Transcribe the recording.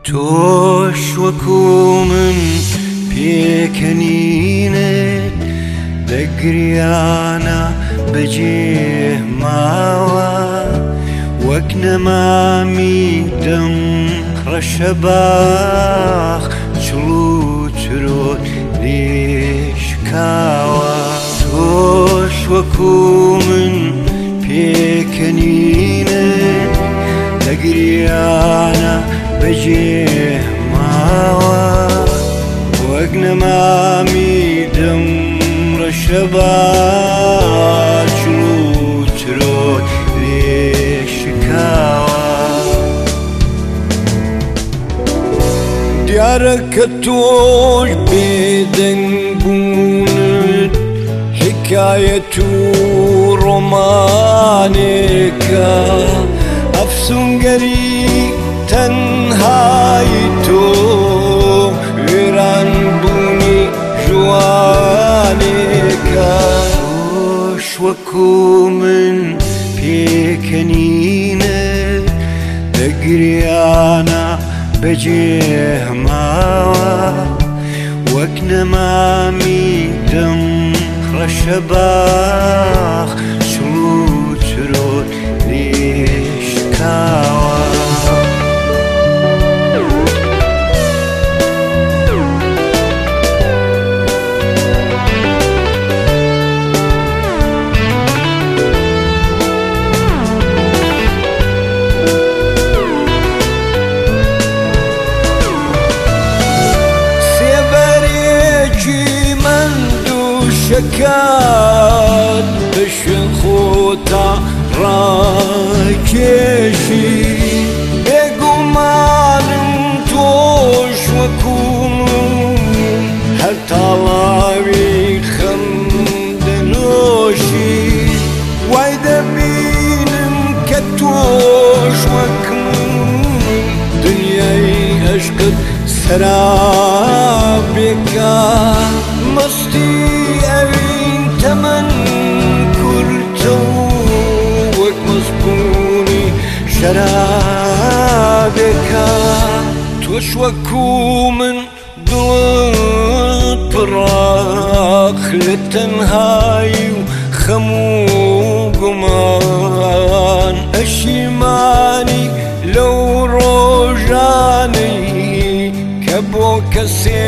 تۆش وەکو من پێکەنینت دەگریانە بەجێ ماوە وەک نەمامی دەم ڕەشە باخ چڵ و چرۆت لێشکاوە تۆش وەکو من پێکەنینت دەگریانە بەجێ ماوە وەک نەمامی دەم ڕەشە باخ چڵ و چرۆت لێشکاوە دیارە کە تۆش بێدەنگ بوونت حکایەت و ڕۆمانێکە ئەفسوونگەری تەنهایی تۆ وێران بوونی جوانێکە تۆش وەکو من پێکەنینت دەگریانە بەجێ ماوە وەک نەمامی دەم ڕەشە باخ چڵ و چرۆت لێشکاوە شکات بشن خۆتا ڕاکێشی بێگومانم تۆش وەکو من هەر تاڵاوی خەم دەنۆشی وای دەبینم کە تۆش وەک من دنیای عەشقت سەرابێکە مەستی ئەوین تەمەن کورتە و وەک مەزبوونی شەرابێکە تۆش وەکو من دڵت پڕاق لە تەنهایی و خەم و گومان ئەشیمانی لەو ڕۆژانەی کە بۆ کەسێ